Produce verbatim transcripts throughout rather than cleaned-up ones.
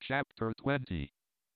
Chapter twenty.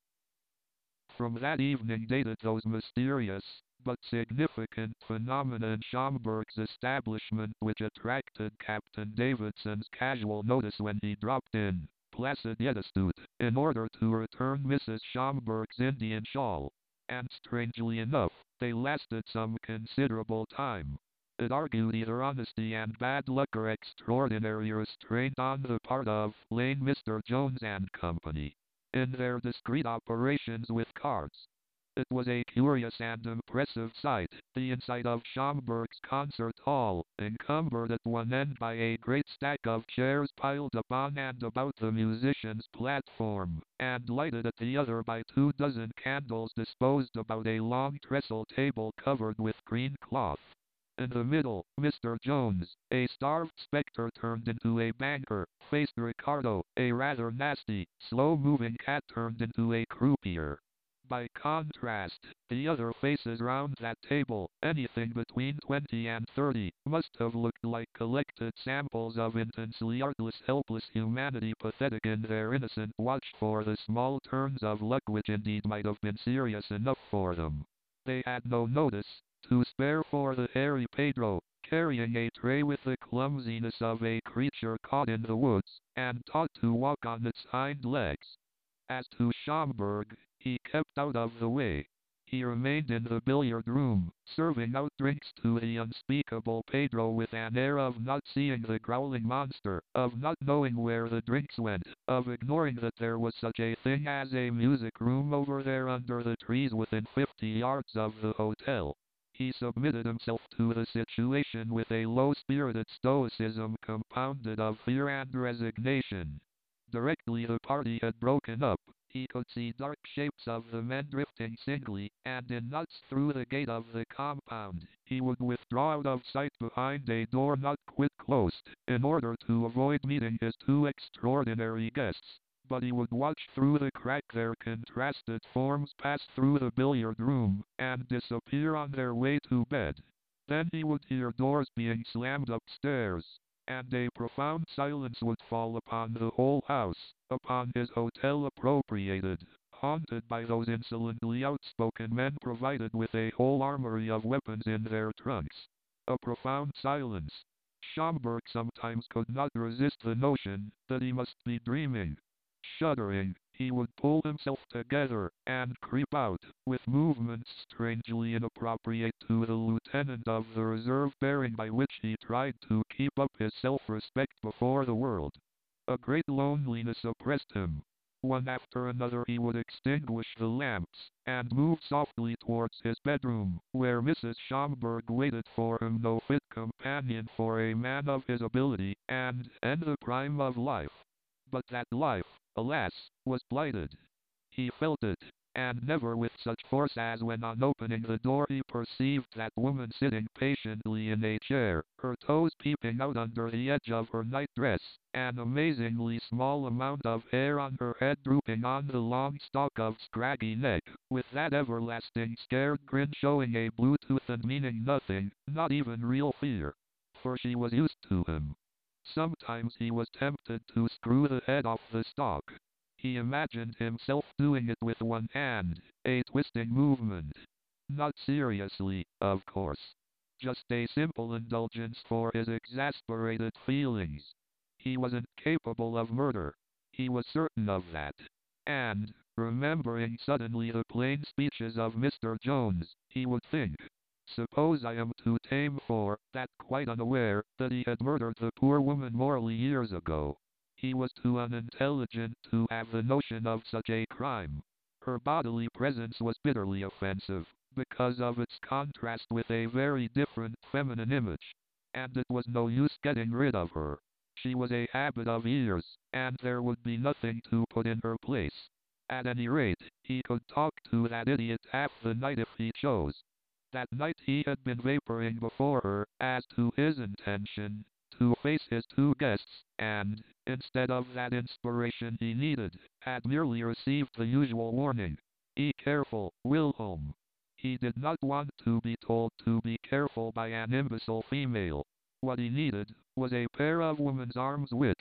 From that evening dated those mysterious, but significant phenomena in Schomburgk's establishment which attracted Captain Davidson's casual notice when he dropped in, placid yet astute, in order to return Missus Schomburgk's Indian shawl. And strangely enough, they lasted some considerable time. It argued either honesty and bad luck or extraordinary restraint on the part of Lane Mister Jones and Company in their discreet operations with cards. It was a curious and impressive sight, the inside of Schomburgk's concert hall, encumbered at one end by a great stack of chairs piled up on and about the musicians' platform, and lighted at the other by two dozen candles disposed about a long trestle table covered with green cloth. In the middle, Mister Jones, a starved spectre turned into a banker, faced Ricardo, a rather nasty, slow-moving cat turned into a croupier. By contrast, the other faces round that table, anything between twenty and thirty, must have looked like collected samples of intensely artless, helpless humanity, pathetic in their innocent watch for the small turns of luck which indeed might have been serious enough for them. They had no notice to spare for the hairy Pedro, carrying a tray with the clumsiness of a creature caught in the woods, and taught to walk on its hind legs. As to Schomburgk, he kept out of the way. He remained in the billiard room, serving out drinks to the unspeakable Pedro with an air of not seeing the growling monster, of not knowing where the drinks went, of ignoring that there was such a thing as a music room over there under the trees within fifty yards of the hotel. He submitted himself to the situation with a low-spirited stoicism compounded of fear and resignation. Directly the party had broken up, he could see dark shapes of the men drifting singly, and in knots through the gate of the compound. He would withdraw out of sight behind a door not quite closed, in order to avoid meeting his two extraordinary guests. But he would watch through the crack their contrasted forms pass through the billiard room, and disappear on their way to bed. Then he would hear doors being slammed upstairs, and a profound silence would fall upon the whole house, upon his hotel appropriated, haunted by those insolently outspoken men provided with a whole armory of weapons in their trunks. A profound silence. Schomburgk sometimes could not resist the notion that he must be dreaming. Shuddering, he would pull himself together, and creep out, with movements strangely inappropriate to the lieutenant of the reserve bearing by which he tried to keep up his self-respect before the world. A great loneliness oppressed him. One after another he would extinguish the lamps, and move softly towards his bedroom, where Missus Schomburgk waited for him, no fit companion for a man of his ability, and in the prime of life. But that life, alas, was blighted. He felt it, and never with such force as when on opening the door he perceived that woman sitting patiently in a chair, her toes peeping out under the edge of her nightdress, an amazingly small amount of hair on her head drooping on the long stalk of scraggy neck, with that everlasting scared grin showing a blue tooth and meaning nothing, not even real fear. For she was used to him. Sometimes he was tempted to screw the head off the stalk. He imagined himself doing it with one hand, a twisting movement. Not seriously, of course. Just a simple indulgence for his exasperated feelings. He wasn't capable of murder. He was certain of that. And, remembering suddenly the plain speeches of Mister Jones, he would think, suppose I am too tame for that, quite unaware that he had murdered the poor woman Morley years ago. He was too unintelligent to have the notion of such a crime. Her bodily presence was bitterly offensive, because of its contrast with a very different feminine image. And it was no use getting rid of her. She was a habit of years, and there would be nothing to put in her place. At any rate, he could talk to that idiot half the night if he chose. That night he had been vaporing before her, as to his intention to face his two guests, and, instead of that inspiration he needed, had merely received the usual warning. Be careful, Wilhelm. He did not want to be told to be careful by an imbecile female. What he needed was a pair of woman's arms which,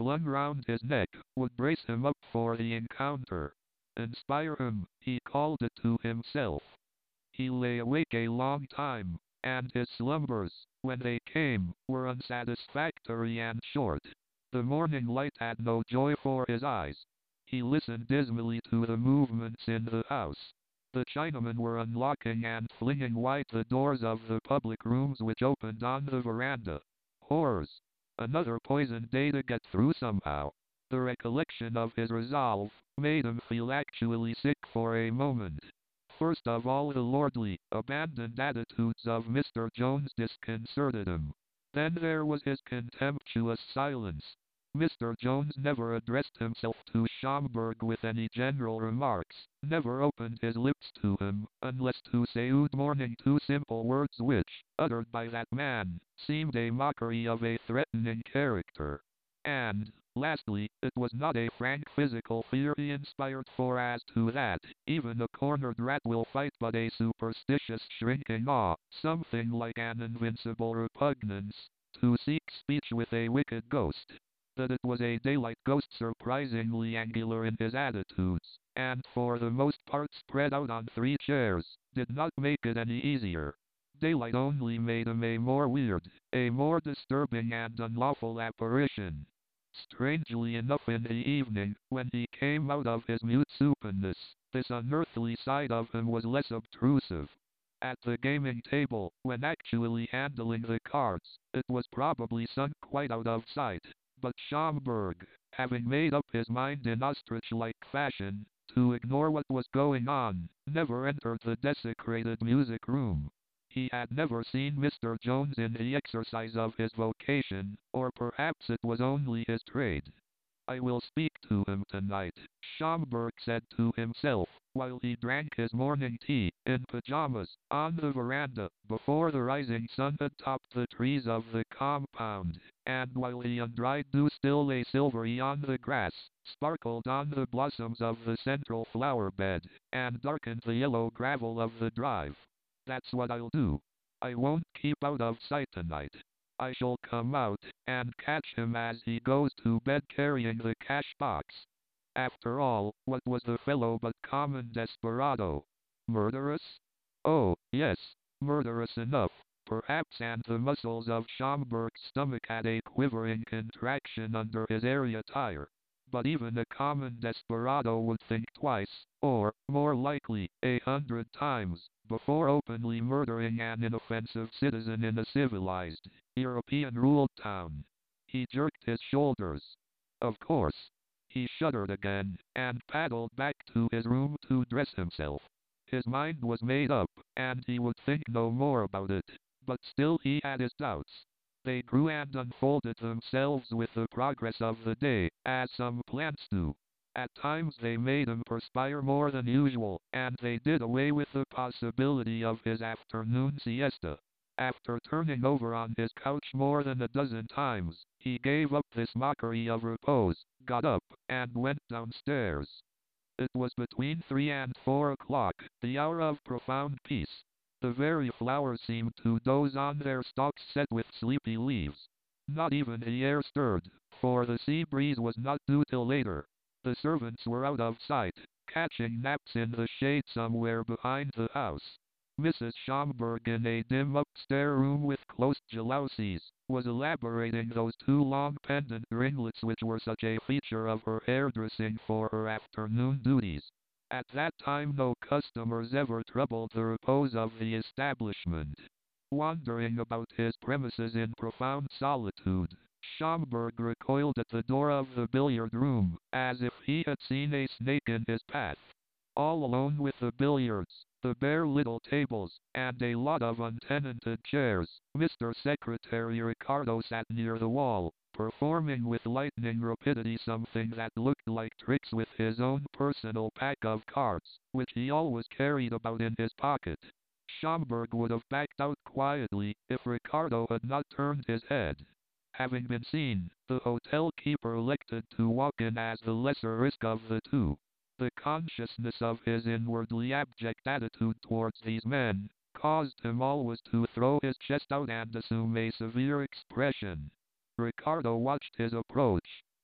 flung round his neck, would brace him up for the encounter. Inspire him, he called it to himself. He lay awake a long time, and his slumbers, when they came, were unsatisfactory and short. The morning light had no joy for his eyes. He listened dismally to the movements in the house. The Chinamen were unlocking and flinging wide the doors of the public rooms which opened on the veranda. Horrors! Another poisoned day to get through somehow. The recollection of his resolve made him feel actually sick for a moment. First of all, the lordly, abandoned attitudes of Mister Jones disconcerted him. Then there was his contemptuous silence. Mister Jones never addressed himself to Schomburg with any general remarks, never opened his lips to him, unless to say good morning, two simple words which, uttered by that man, seemed a mockery of a threatening character. And, lastly, it was not a frank physical fear he inspired, for as to that, even a cornered rat will fight, but a superstitious shrinking awe, something like an invincible repugnance, to seek speech with a wicked ghost. That it was a daylight ghost surprisingly angular in his attitudes, and for the most part spread out on three chairs, did not make it any easier. Daylight only made him a more weird, a more disturbing and unlawful apparition. Strangely enough, in the evening, when he came out of his mute supiness, this unearthly side of him was less obtrusive. At the gaming table, when actually handling the cards, it was probably sunk quite out of sight. But Schomburg, having made up his mind in ostrich-like fashion to ignore what was going on, never entered the desecrated music room. He had never seen Mister Jones in the exercise of his vocation, or perhaps it was only his trade. I will speak to him tonight, Schomburg said to himself, while he drank his morning tea, in pajamas, on the veranda, before the rising sun had topped the trees of the compound, and while the undried dew still lay silvery on the grass, sparkled on the blossoms of the central flower bed, and darkened the yellow gravel of the drive. That's what I'll do. I won't keep out of sight tonight. I shall come out, and catch him as he goes to bed carrying the cash box. After all, what was the fellow but common desperado? Murderous? Oh, yes, murderous enough, perhaps, and the muscles of Schomburg's stomach had a quivering contraction under his airy attire. But even a common desperado would think twice, or, more likely, a hundred times, before openly murdering an inoffensive citizen in a civilized, European-ruled town. He jerked his shoulders. Of course. He shuddered again, and paddled back to his room to dress himself. His mind was made up, and he would think no more about it. But still he had his doubts. They grew and unfolded themselves with the progress of the day, as some plants do. At times they made him perspire more than usual, and they did away with the possibility of his afternoon siesta. After turning over on his couch more than a dozen times, he gave up this mockery of repose, got up, and went downstairs. It was between three and four o'clock, the hour of profound peace. The very flowers seemed to doze on their stalks set with sleepy leaves. Not even the air stirred, for the sea breeze was not due till later. The servants were out of sight, catching naps in the shade somewhere behind the house. Missus Schomburg, in a dim upstairs room with closed jalousies, was elaborating those two long pendant ringlets which were such a feature of her hairdressing for her afternoon duties. At that time no customers ever troubled the repose of the establishment. Wandering about his premises in profound solitude, Schomburg recoiled at the door of the billiard room, as if he had seen a snake in his path. All alone with the billiards, the bare little tables, and a lot of untenanted chairs, Mister Secretary Ricardo sat near the wall, performing with lightning rapidity something that looked like tricks with his own personal pack of cards, which he always carried about in his pocket. Schomburg would have backed out quietly, if Ricardo had not turned his head. Having been seen, the hotel keeper elected to walk in as the lesser risk of the two. The consciousness of his inwardly abject attitude towards these men caused him always to throw his chest out and assume a severe expression. Ricardo watched his approach,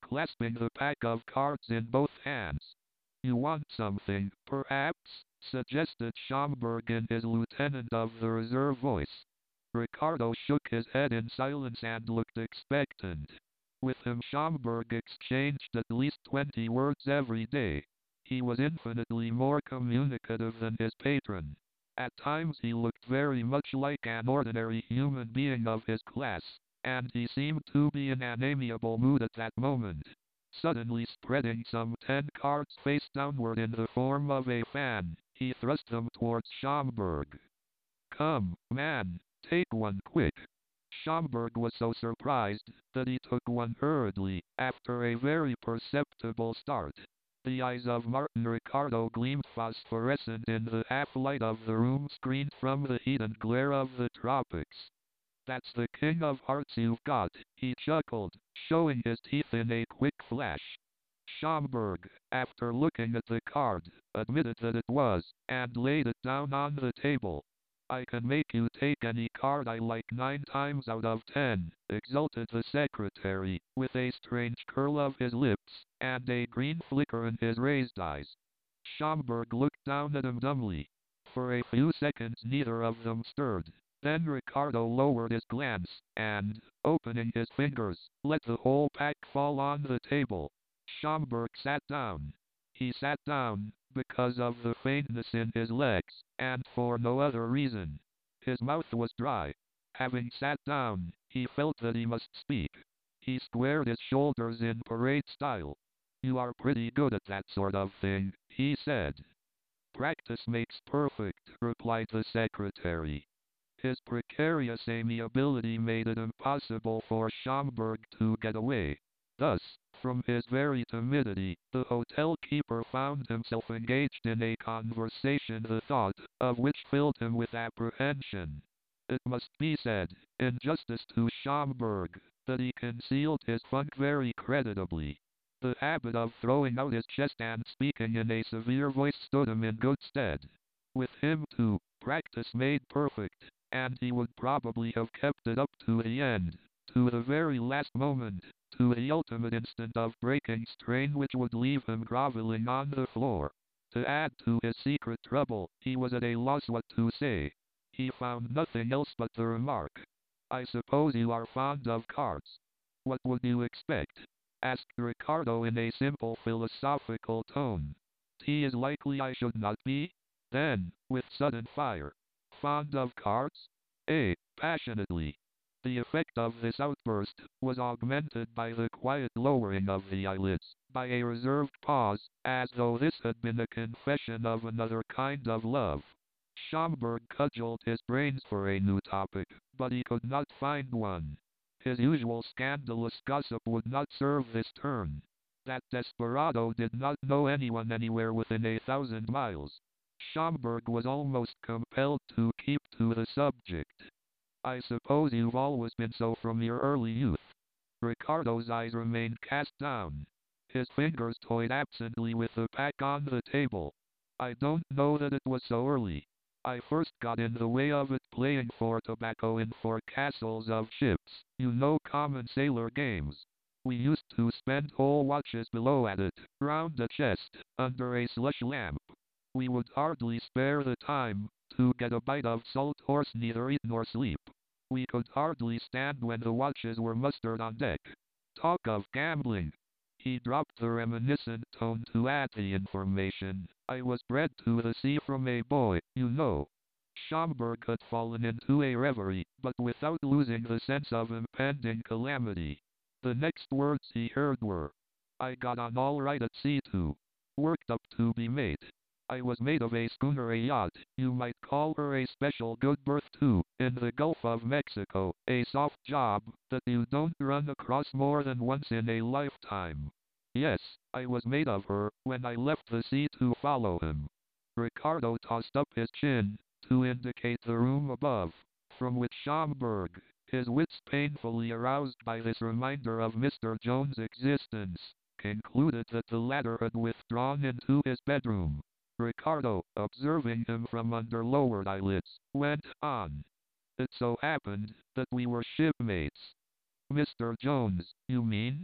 clasping the pack of cards in both hands. You want something, perhaps? Suggested Schomburg in his lieutenant of the reserve voice. Ricardo shook his head in silence and looked expectant. With him Schomburg exchanged at least twenty words every day. He was infinitely more communicative than his patron. At times he looked very much like an ordinary human being of his class, and he seemed to be in an amiable mood at that moment. Suddenly spreading some ten cards face downward in the form of a fan, he thrust them towards Schomburg. "Come, man, take one quick." Schomburg was so surprised that he took one hurriedly, after a very perceptible start. The eyes of Martin Ricardo gleamed phosphorescent in the half-light of the room screened from the heat and glare of the tropics. "That's the king of hearts you've got," he chuckled, showing his teeth in a quick flash. Schomburg, after looking at the card, admitted that it was, and laid it down on the table. "I can make you take any card I like nine times out of ten," exulted the secretary, with a strange curl of his lips, and a green flicker in his raised eyes. Schomburg looked down at him dumbly. For a few seconds neither of them stirred. Then Ricardo lowered his glance, and, opening his fingers, let the whole pack fall on the table. Schomburg sat down. He sat down, because of the faintness in his legs, and for no other reason. His mouth was dry. Having sat down, he felt that he must speak. He squared his shoulders in parade style. "You are pretty good at that sort of thing," he said. "Practice makes perfect," replied the secretary. His precarious amiability made it impossible for Schomburg to get away. Thus, from his very timidity, the hotel keeper found himself engaged in a conversation the thought of which filled him with apprehension. It must be said, in justice to Schomburg, that he concealed his funk very creditably. The habit of throwing out his chest and speaking in a severe voice stood him in good stead. With him, too, practice made perfect, and he would probably have kept it up to the end, to the very last moment, to the ultimate instant of breaking strain which would leave him groveling on the floor. To add to his secret trouble, he was at a loss what to say. He found nothing else but the remark, "I suppose you are fond of cards." "What would you expect?" asked Ricardo in a simple philosophical tone. "T is likely I should not be?" Then, with sudden fire, "Fond of cards?" "Eh, passionately." The effect of this outburst was augmented by the quiet lowering of the eyelids, by a reserved pause, as though this had been a confession of another kind of love. Schomburg cudgeled his brains for a new topic, but he could not find one. His usual scandalous gossip would not serve this turn. That desperado did not know anyone anywhere within a thousand miles. Schomburg was almost compelled to keep to the subject. "I suppose you've always been so from your early youth." Ricardo's eyes remained cast down. His fingers toyed absently with the pack on the table. "I don't know that it was so early. I first got in the way of it playing for tobacco in forecastles of ships, you know, common sailor games. We used to spend whole watches below at it, round a chest, under a slush lamp. We would hardly spare the time to get a bite of salt horse, neither eat nor sleep. We could hardly stand when the watches were mustered on deck. Talk of gambling." He dropped the reminiscent tone to add the information, "I was bred to the sea from a boy, you know." Schomburg had fallen into a reverie, but without losing the sense of impending calamity. The next words he heard were, "I got on all right at sea too. Worked up to be mate. I was mate of a schooner, a yacht, you might call her a special good berth too, in the Gulf of Mexico, a soft job that you don't run across more than once in a lifetime. Yes, I was mate of her, when I left the sea to follow him." Ricardo tossed up his chin, to indicate the room above, from which Schomburg, his wits painfully aroused by this reminder of Mister Jones' existence, concluded that the latter had withdrawn into his bedroom. Ricardo, observing him from under lowered eyelids, went on. "It so happened that we were shipmates." "Mister Jones, you mean?"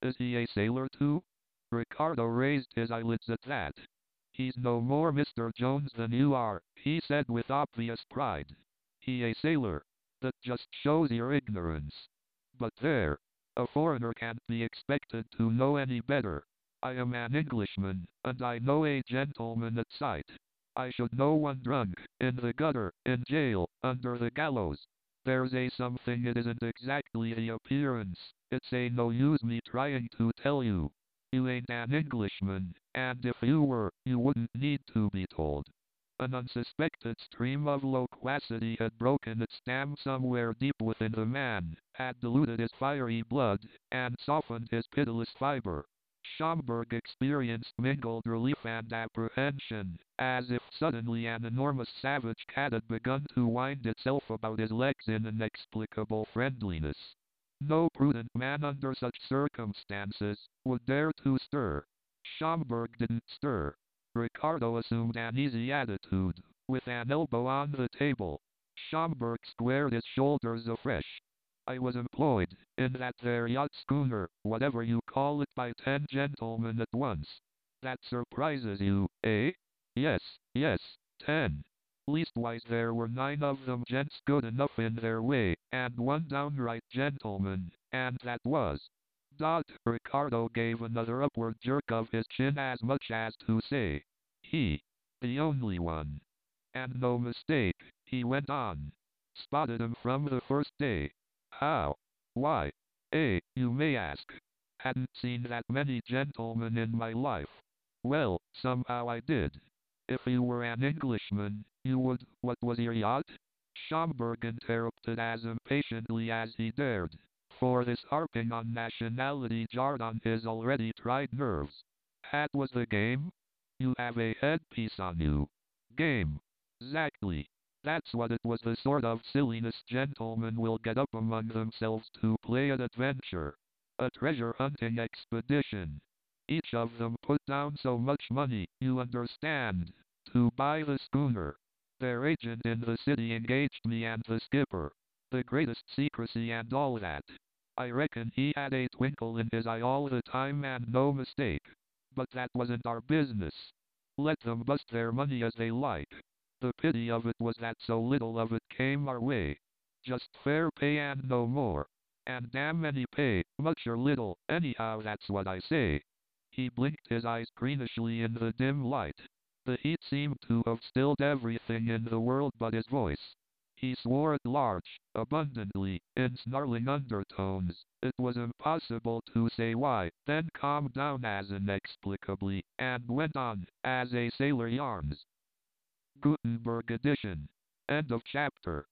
Is he a sailor too? Ricardo raised his eyelids at that. He's no more Mister Jones than you are, he said with obvious pride. He a sailor? That just shows your ignorance. But there, a foreigner can't be expected to know any better. I am an Englishman, and I know a gentleman at sight. I should know one drunk, in the gutter, in jail, under the gallows. There's a something, it isn't exactly the appearance, it's a no use me trying to tell you. You ain't an Englishman, and if you were, you wouldn't need to be told. An unsuspected stream of loquacity had broken its dam somewhere deep within the man, had diluted his fiery blood, and softened his pitiless fiber. Schomburg experienced mingled relief and apprehension, as if suddenly an enormous savage cat had begun to wind itself about his legs in inexplicable friendliness. No prudent man under such circumstances would dare to stir. Schomburg didn't stir. Ricardo assumed an easy attitude, with an elbow on the table. Schomburg squared his shoulders afresh. I was employed, in that there yacht schooner, whatever you call it, by ten gentlemen at once. That surprises you, eh? Yes, yes, ten. Leastwise there were nine of them gents good enough in their way, and one downright gentleman, and that was. Dot. Ricardo gave another upward jerk of his chin as much as to say, he. The only one. And no mistake, he went on. Spotted him from the first day. How? Why? Eh, you may ask. Hadn't seen that many gentlemen in my life. Well, somehow I did. If you were an Englishman, you would, what was your yacht? Schomburg interrupted as impatiently as he dared, for this harping on nationality jarred on his already tried nerves. Hat was the game? You have a headpiece on you. Game. Exactly. That's what it was, the sort of silliness gentlemen will get up among themselves to play at adventure. A treasure hunting expedition. Each of them put down so much money, you understand, to buy the schooner. Their agent in the city engaged me and the skipper. The greatest secrecy and all that. I reckon he had a twinkle in his eye all the time and no mistake. But that wasn't our business. Let them bust their money as they like. The pity of it was that so little of it came our way. Just fair pay and no more. And damn any pay, much or little, anyhow that's what I say. He blinked his eyes greenishly in the dim light. The heat seemed to have stilled everything in the world but his voice. He swore at large, abundantly, in snarling undertones. It was impossible to say why, then calmed down as inexplicably, and went on, as a sailor yarns. Gutenberg edition. End of chapter.